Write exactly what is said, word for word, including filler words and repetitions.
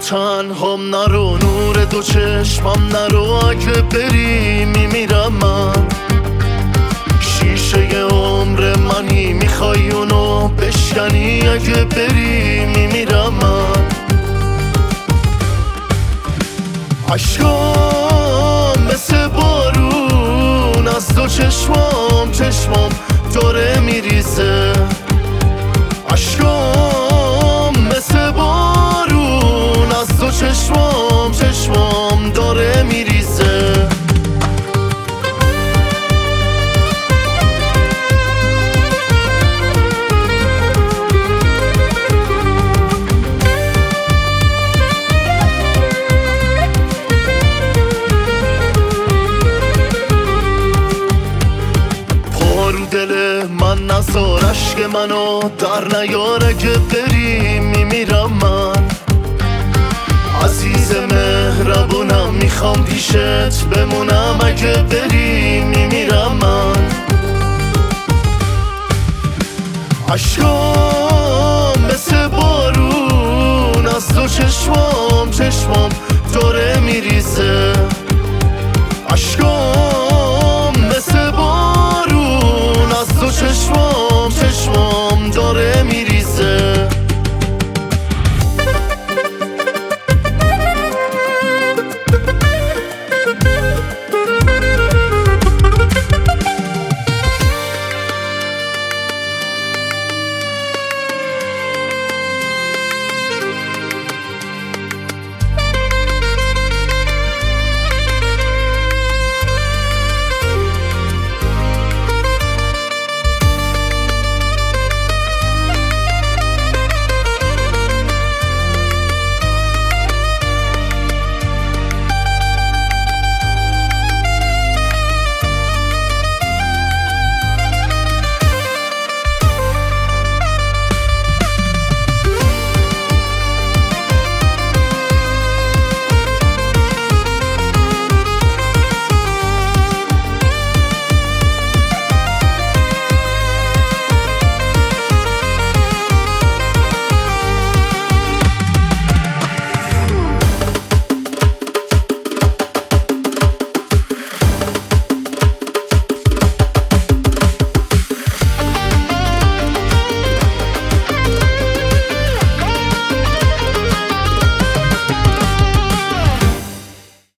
تنهام نرو، نور دو چشمم نرو، اگه بری میمیرم من. شیشه عمر منی، میخوای اونو بشکنی، اگه بری میمیرم من. عشقام مثل بارون از دو چشمام، چشمام داره میریزه. عشقام مثل بارون از دو چشمام، چشمام داره میریزه. دل من نزار، عشق منو در نیار، اگه بری میمیرم من. عزیز مهربونم میخوام پیشت بمونم، اگه بری میمیرم من. عشقا